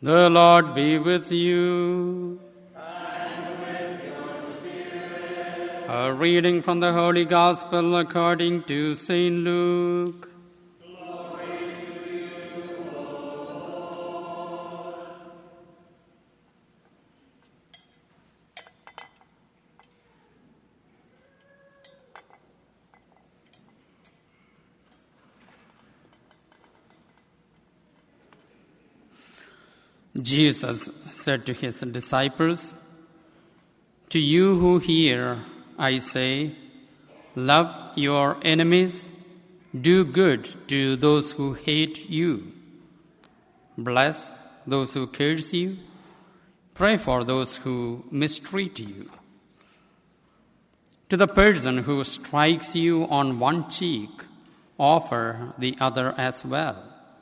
The Lord be with you. And with your spirit. A reading from the Holy Gospel according to St. Luke. Glory to you, Lord. Jesus said to his disciples, "To you who hear, I say, love your enemies, do good to those who hate you, bless those who curse you, pray for those who mistreat you. To the person who strikes you on one cheek, offer the other as well.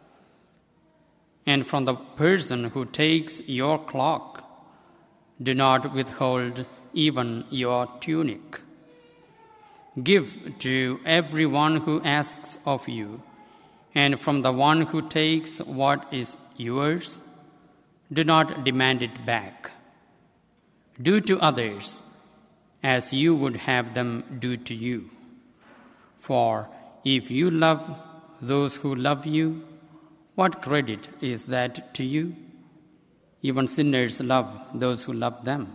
And from the person who takes your cloak, do not withhold even your tunic. Give to everyone who asks of you, and from the one who takes what is yours, do not demand it back. Do to others as you would have them do to you. For if you love those who love you, what credit is that to you? Even sinners love those who love them.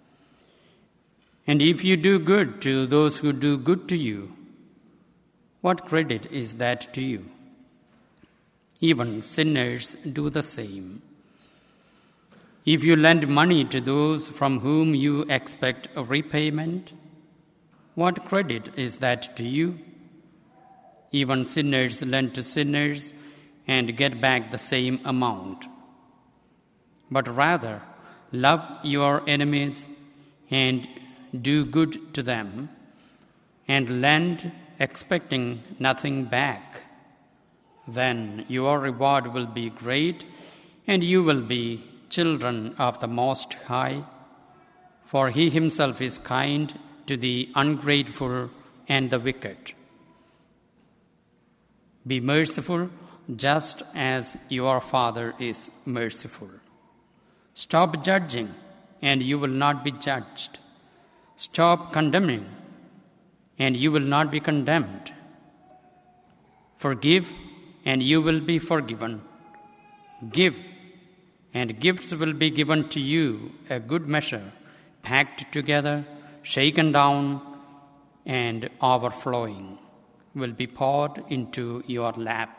And if you do good to those who do good to you, what credit is that to you? Even sinners do the same. If you lend money to those from whom you expect a repayment, what credit is that to you? Even sinners lend to sinners and get back the same amount. But rather, love your enemies and do good to them, and lend expecting nothing back. Then your reward will be great, and you will be children of the Most High, for He Himself is kind to the ungrateful and the wicked. Be merciful, just as your Father is merciful. Stop judging, and you will not be judged. Stop condemning, and you will not be condemned. Forgive, and you will be forgiven. Give, and gifts will be given to you, a good measure, packed together, shaken down, and overflowing, will be poured into your lap.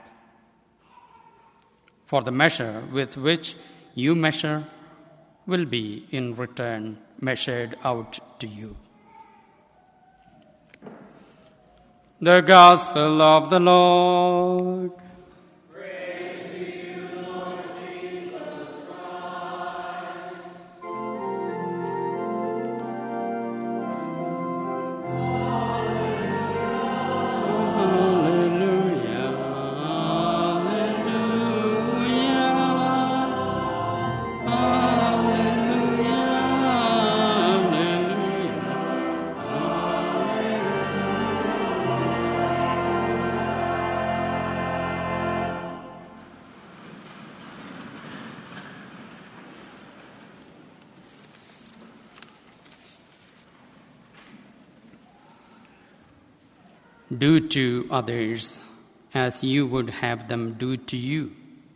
For the measure with which you measure will be in return measured out to you." The Gospel of the Lord. Praise to you, Lord Jesus Christ. Hallelujah, hallelujah, hallelujah, Do to others as you would have them do to you.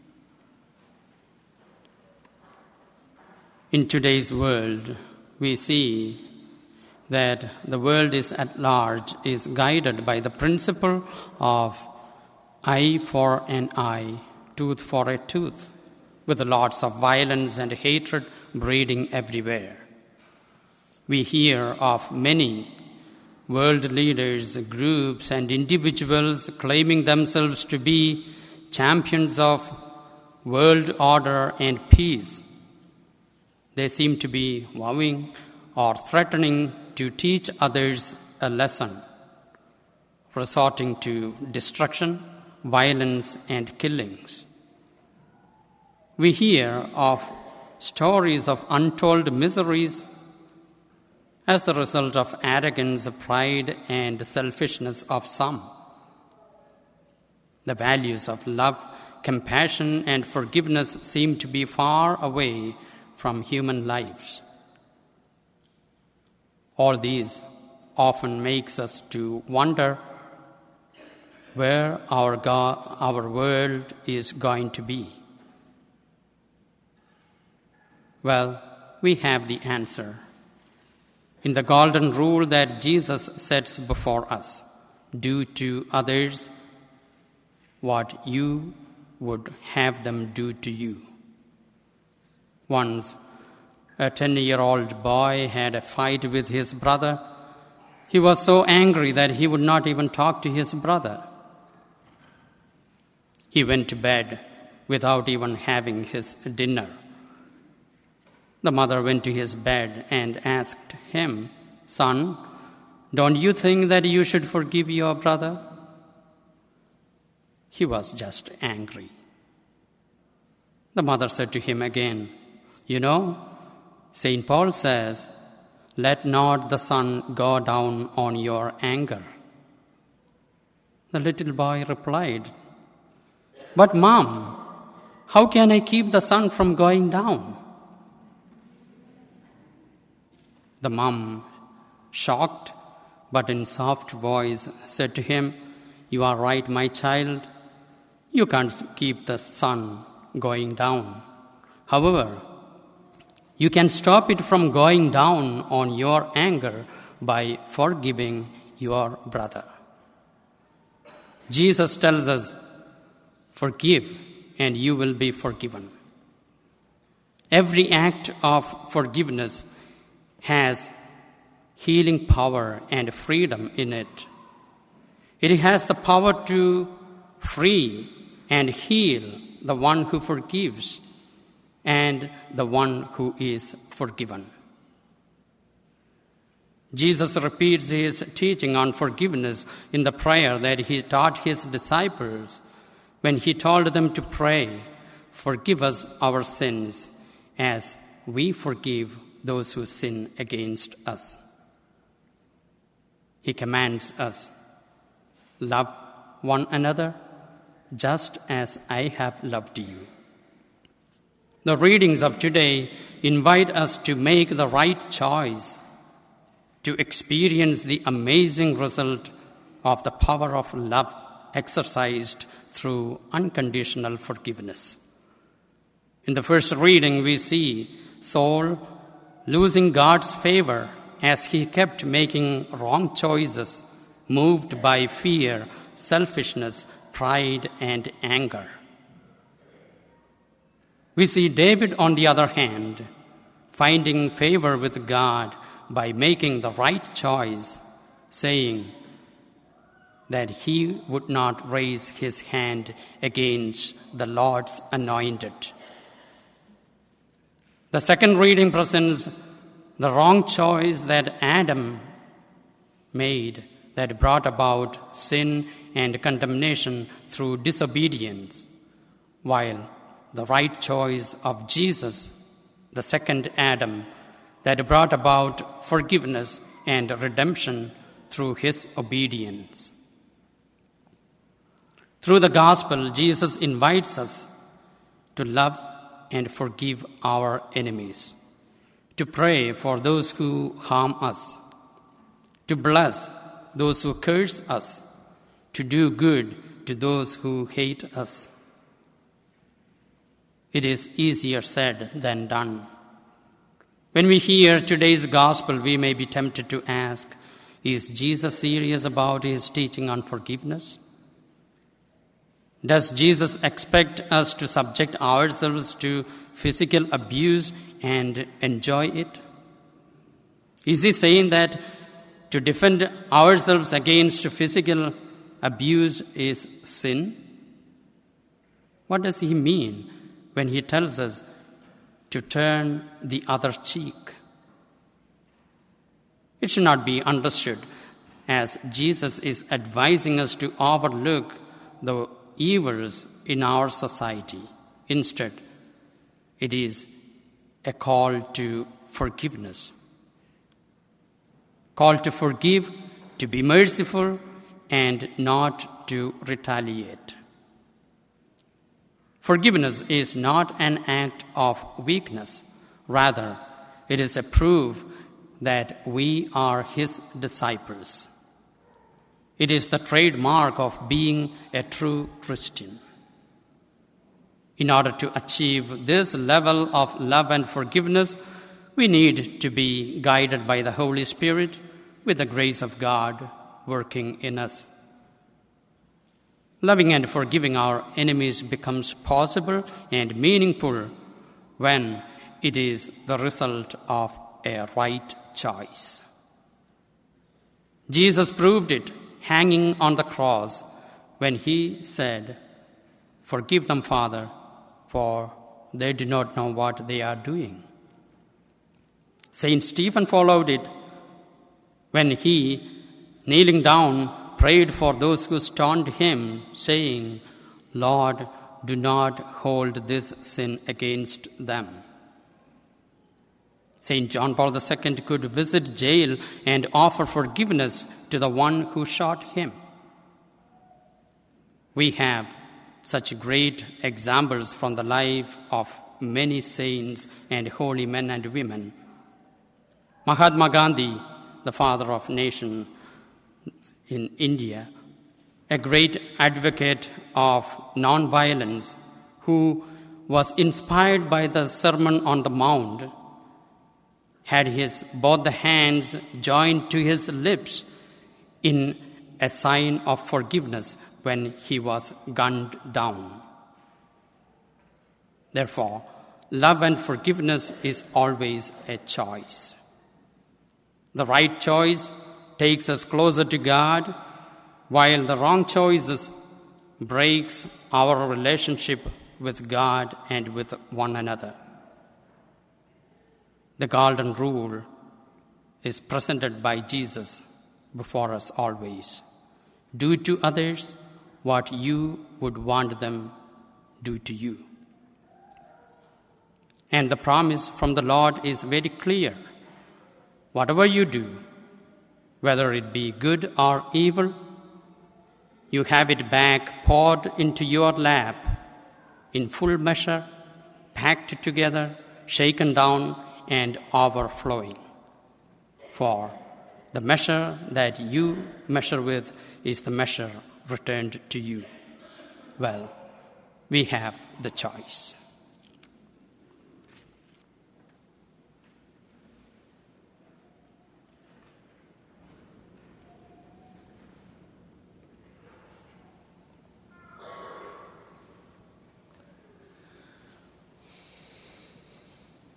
In today's world, we see that the world is at large is guided by the principle of eye for an eye, tooth for a tooth, with lots of violence and hatred breeding everywhere. We hear of many world leaders, groups, and individuals claiming themselves to be champions of world order and peace. They seem to be vowing or threatening to teach others a lesson, resorting to destruction, violence, and killings. We hear of stories of untold miseries as the result of arrogance, pride, and selfishness of some. The values of love, compassion and forgiveness seem to be far away from human lives. All these often makes us to wonder where our world is going to be. Well, we have the answer in the golden rule that Jesus sets before us. Do to others what you would have them do to you. Once, a 10-year-old boy had a fight with his brother. He was so angry that he would not even talk to his brother. He went to bed without even having his dinner. The mother went to his bed and asked him, "Son, don't you think that you should forgive your brother?" He was just angry. The mother said to him again, "You know, St. Paul says, 'Let not the sun go down on your anger.'" The little boy replied, "But Mom, how can I keep the sun from going down?" The mom, shocked but in soft voice, said to him, "You are right, my child. You can't keep the sun going down. However, you can stop it from going down on your anger by forgiving your brother." Jesus tells us, "Forgive, and you will be forgiven." Every act of forgiveness has healing power and freedom in it. It has the power to free and heal the one who forgives and the one who is forgiven. Jesus repeats his teaching on forgiveness in the prayer that he taught his disciples when he told them to pray, "Forgive us our sins as we forgive those who sin against us." He commands us, "Love one another just as I have loved you." The readings of today invite us to make the right choice, to experience the amazing result of the power of love exercised through unconditional forgiveness. In the first reading, we see Saul losing God's favor as he kept making wrong choices, moved by fear, selfishness, pride, and anger. We see David, on the other hand, finding favor with God by making the right choice, saying that he would not raise his hand against the Lord's anointed. The second reading presents the wrong choice that Adam made that brought about sin and condemnation through disobedience, while the right choice of Jesus, the second Adam, that brought about forgiveness and redemption through his obedience. Through the gospel, Jesus invites us to love and forgive our enemies, to pray for those who harm us, to bless those who curse us, to do good to those who hate us. It is easier said than done. When we hear today's gospel, we may be tempted to ask, is Jesus serious about his teaching on forgiveness? Does Jesus expect us to subject ourselves to physical abuse and enjoy it? Is he saying that to defend ourselves against physical abuse is sin? What does he mean when he tells us to turn the other cheek? It should not be understood as Jesus is advising us to overlook the evils in our society. Instead, it is a call to forgiveness. Call to forgive, to be merciful, and not to retaliate. Forgiveness is not an act of weakness. Rather, it is a proof that we are his disciples. It is the trademark of being a true Christian. In order to achieve this level of love and forgiveness, we need to be guided by the Holy Spirit with the grace of God working in us. Loving and forgiving our enemies becomes possible and meaningful when it is the result of a right choice. Jesus proved it hanging on the cross when he said, "Forgive them, Father, for they do not know what they are doing." Saint Stephen followed it when he, kneeling down, prayed for those who stoned him, saying, "Lord, do not hold this sin against them." St. John Paul II could visit jail and offer forgiveness to the one who shot him. We have such great examples from the life of many saints and holy men and women. Mahatma Gandhi, the father of nation in India, a great advocate of nonviolence, who was inspired by the Sermon on the Mount, had both the hands joined to his lips in a sign of forgiveness when he was gunned down. Therefore, love and forgiveness is always a choice. The right choice takes us closer to God, while the wrong choices breaks our relationship with God and with one another. The golden rule is presented by Jesus before us always. Do to others what you would want them do to you. And the promise from the Lord is very clear. Whatever you do, whether it be good or evil, you have it back poured into your lap in full measure, packed together, shaken down, and overflowing. For the measure that you measure with is the measure returned to you. Well, we have the choice.